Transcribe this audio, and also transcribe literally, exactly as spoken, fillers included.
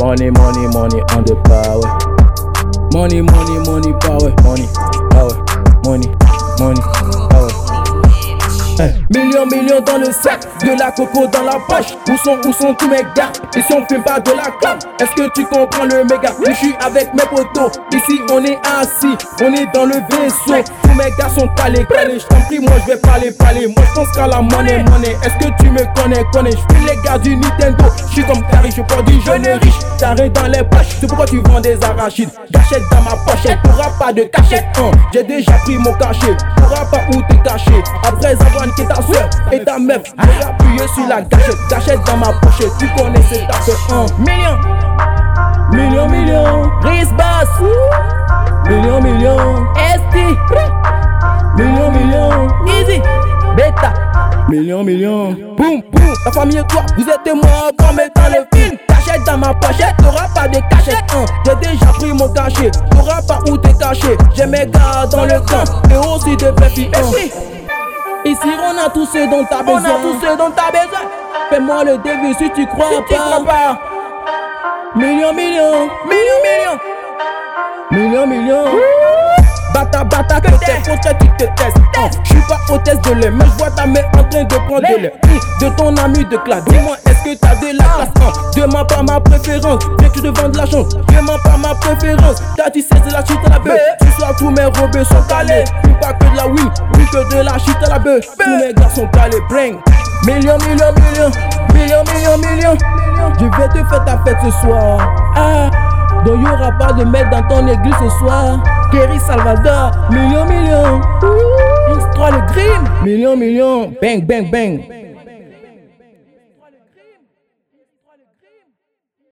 Money, money, money on the power. Money, money, money, power. Money, power. Money, money, power. Hey. Millions, millions dans le sac, de la coco dans la poche. Où sont, où sont tous mes gars? Ici on fume pas de la clope. Est-ce que tu comprends le méga? Je suis avec mes potos. Ici on est assis, on est dans le vaisseau. Tous mes gars sont calés, calés. Je t'en prie, moi je vais parler, parler. Moi je pense qu'à la monnaie, monnaie. Est-ce que tu me connais, connais? Je suis les gars du Nintendo. Je suis comme Carrie, je prends du jeune riche. T'arrêtes dans les poches, c'est pourquoi tu vends des arachides. Gâchette dans ma pochette, t'auras pas de cachette. Hein. J'ai déjà pris mon cachet, t'auras pas où t'es caché. Après avoir niqué ta soeur et ta meuf, j'ai appuyé sur la gâchette. Gâchette dans ma pochette, tu connais c'est ta fait un million. Million, million, Riz Bass. Million, million, S T. Million, million, Easy, Beta. Million, million, boum, boum. La famille et toi, vous êtes moi comme dans le film. Cachette dans ma pochette, t'auras pas de cachette. Hein. J'ai déjà pris mon cachet, t'auras pas où t'es caché. J'ai mes gars dans le camp et aussi des filles. Ici on a tout ce dont t'as besoin. On a tout ce dont t'as besoin. Fais-moi le début si tu crois si pas. Crois pas. Million, million, million, million, million, million. Bata, bata, que t'es faute, tu te testes. Je suis pas hôtesse de lait, mais je vois ta mère en train de prendre de lait. De ton ami de classe, dis-moi, est-ce que t'as de la classe? Demande pas ma préférence, viens que je te vende la chance. Demande pas ma préférence, t'as dit c'est de la shit à la bœuf. Ce soir tous mes robes sont calés. Plus pas que de la oui, oui que de la shit à la bœuf. Tous mes gars sont calés, bring. Million, million, million, million, million, million. Je vais te faire ta fête ce soir. Ah, donc y'aura pas de mec dans ton église ce soir. Kerry Salvador, million, million. X trois le Grim, million, million. Bang, bang, bang.